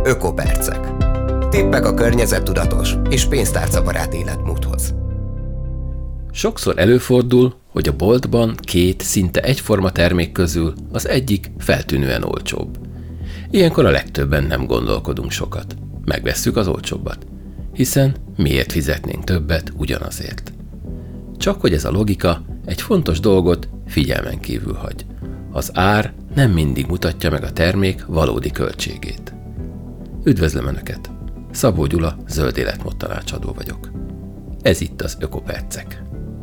Ökopercek. Tippek a környezettudatos és pénztárcabarát életmódhoz. Sokszor előfordul, hogy a boltban két szinte egyforma termék közül az egyik feltűnően olcsóbb. Ilyenkor a legtöbben nem gondolkodunk sokat. Megvesszük az olcsóbbat. Hiszen miért fizetnénk többet ugyanazért? Csak hogy ez a logika egy fontos dolgot figyelmen kívül hagy. Az ár nem mindig mutatja meg a termék valódi költségét. Üdvözlöm Önöket! Szabó Gyula, zöld életmód tanácsadó vagyok. Ez itt az Ökopercek.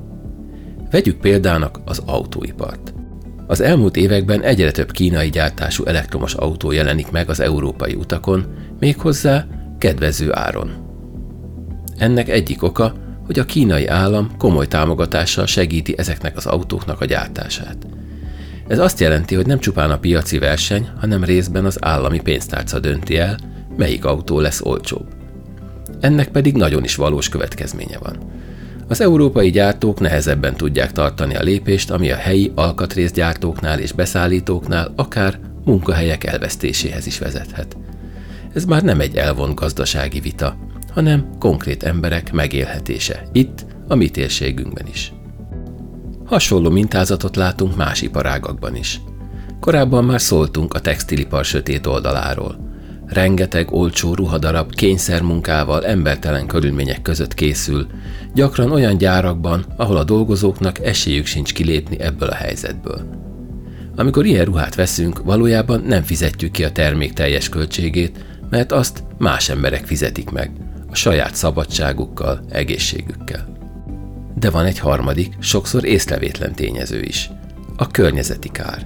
Vegyük példának az autóipart. Az elmúlt években egyre több kínai gyártású elektromos autó jelenik meg az európai utakon, méghozzá kedvező áron. Ennek egyik oka, hogy a kínai állam komoly támogatással segíti ezeknek az autóknak a gyártását. Ez azt jelenti, hogy nem csupán a piaci verseny, hanem részben az állami pénztárca dönti el, melyik autó lesz olcsóbb. Ennek pedig nagyon is valós következménye van. Az európai gyártók nehezebben tudják tartani a lépést, ami a helyi alkatrészgyártóknál és beszállítóknál akár munkahelyek elvesztéséhez is vezethet. Ez már nem egy elvont gazdasági vita, hanem konkrét emberek megélhetése, itt, a mi térségünkben is. Hasonló mintázatot látunk más iparágakban is. Korábban már szóltunk a textilipar sötét oldaláról. Rengeteg olcsó ruhadarab kényszermunkával, embertelen körülmények között készül, gyakran olyan gyárakban, ahol a dolgozóknak esélyük sincs kilépni ebből a helyzetből. Amikor ilyen ruhát veszünk, valójában nem fizetjük ki a termék teljes költségét, mert azt más emberek fizetik meg, a saját szabadságukkal, egészségükkel. De van egy harmadik, sokszor észrevétlen tényező is, a környezeti kár.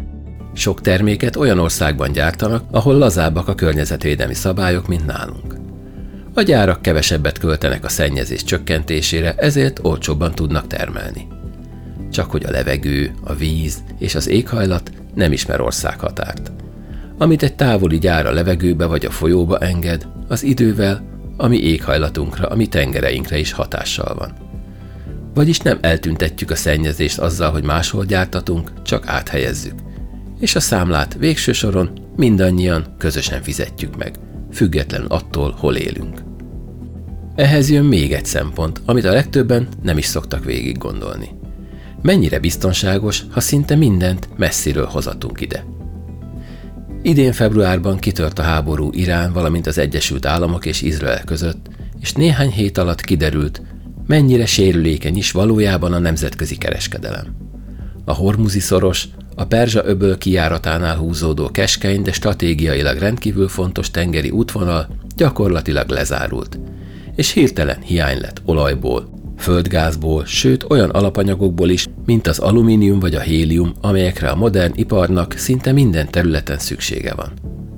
Sok terméket olyan országban gyártanak, ahol lazábbak a környezetvédelmi szabályok, mint nálunk. A gyárak kevesebbet költenek a szennyezés csökkentésére, ezért olcsóbban tudnak termelni. Csak hogy a levegő, a víz és az éghajlat nem ismer országhatárt. Amit egy távoli gyár a levegőbe vagy a folyóba enged, az idővel a mi éghajlatunkra, a mi tengereinkre is hatással van. Vagyis nem eltüntetjük a szennyezést azzal, hogy máshol gyártatunk, csak áthelyezzük. És a számlát végső soron mindannyian közösen fizetjük meg, függetlenül attól, hol élünk. Ehhez jön még egy szempont, amit a legtöbben nem is szoktak végig gondolni. Mennyire biztonságos, ha szinte mindent messziről hozatunk ide. Idén februárban kitört a háború Irán, valamint az Egyesült Államok és Izrael között, és néhány hét alatt kiderült, mennyire sérülékeny is valójában a nemzetközi kereskedelem. A Hormuzi-szoros, a Perzsa-öböl kijáratánál húzódó keskeny, de stratégiailag rendkívül fontos tengeri útvonal gyakorlatilag lezárult, és hirtelen hiány lett olajból, földgázból, sőt olyan alapanyagokból is, mint az alumínium vagy a hélium, amelyekre a modern iparnak szinte minden területen szüksége van.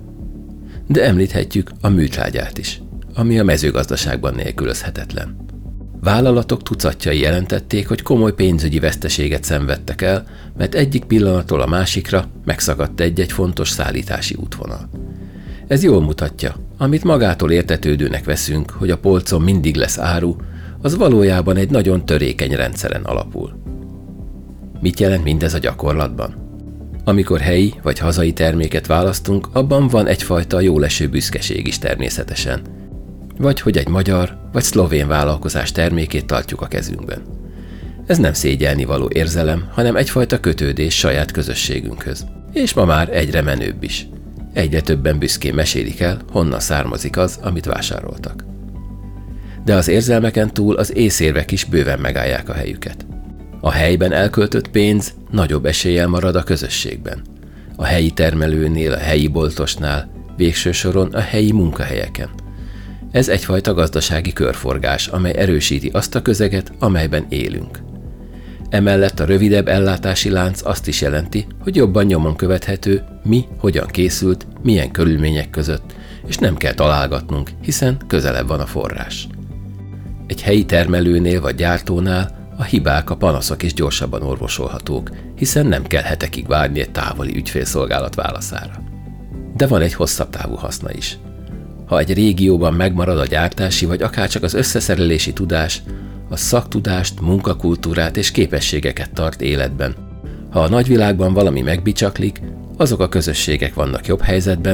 De említhetjük a műtrágyát is, ami a mezőgazdaságban nélkülözhetetlen. Vállalatok tucatjai jelentették, hogy komoly pénzügyi veszteséget szenvedtek el, mert egyik pillanatról a másikra megszakadt egy-egy fontos szállítási útvonal. Ez jól mutatja, amit magától értetődőnek veszünk, hogy a polcon mindig lesz áru, az valójában egy nagyon törékeny rendszeren alapul. Mit jelent mindez a gyakorlatban? Amikor helyi vagy hazai terméket választunk, abban van egyfajta jóleső büszkeség is természetesen. Vagy hogy egy magyar vagy szlovén vállalkozás termékét tartjuk a kezünkben. Ez nem szégyelnivaló érzelem, hanem egyfajta kötődés saját közösségünkhöz. És ma már egyre menőbb is. Egyre többen büszkén mesélik el, honnan származik az, amit vásároltak. De az érzelmeken túl az észérvek is bőven megállják a helyüket. A helyben elköltött pénz nagyobb eséllyel marad a közösségben. A helyi termelőnél, a helyi boltosnál, végső soron a helyi munkahelyeken. Ez egyfajta gazdasági körforgás, amely erősíti azt a közeget, amelyben élünk. Emellett a rövidebb ellátási lánc azt is jelenti, hogy jobban nyomon követhető, mi hogyan készült, milyen körülmények között, és nem kell találgatnunk, hiszen közelebb van a forrás. Egy helyi termelőnél vagy gyártónál a hibák, a panaszok is gyorsabban orvosolhatók, hiszen nem kell hetekig várni egy távoli ügyfélszolgálat válaszára. De van egy hosszabb távú haszna is. Ha egy régióban megmarad a gyártási vagy akárcsak az összeszerelési tudás, a szaktudást, munkakultúrát és képességeket tart életben. Ha a nagyvilágban valami megbicsaklik, azok a közösségek vannak jobb helyzetben,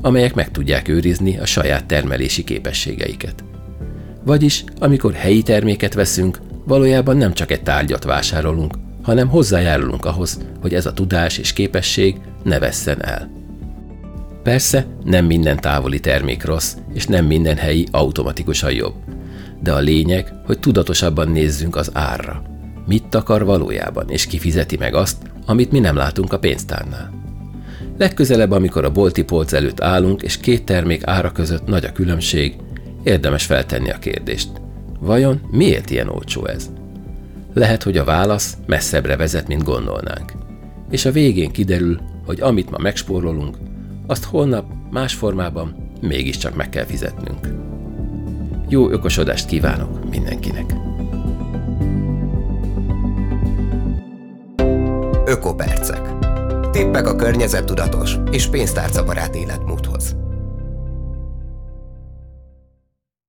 amelyek meg tudják őrizni a saját termelési képességeiket. Vagyis, amikor helyi terméket veszünk, valójában nem csak egy tárgyat vásárolunk, hanem hozzájárulunk ahhoz, hogy ez a tudás és képesség ne vesszen el. Persze nem minden távoli termék rossz, és nem minden helyi automatikusan jobb. De a lényeg, hogy tudatosabban nézzünk az árra. Mit akar valójában, és ki fizeti meg azt, amit mi nem látunk a pénztárnál. Legközelebb, amikor a bolti polc előtt állunk, és két termék ára között nagy a különbség, érdemes feltenni a kérdést. Vajon miért ilyen olcsó ez? Lehet, hogy a válasz messzebbre vezet, mint gondolnánk. És a végén kiderül, hogy amit ma megspórolunk, azt holnap más formában mégiscsak meg kell fizetnünk. Jó ökosodást kívánok mindenkinek! Ökopercek. Tippek a környezettudatos és pénztárcabarát életmódhoz.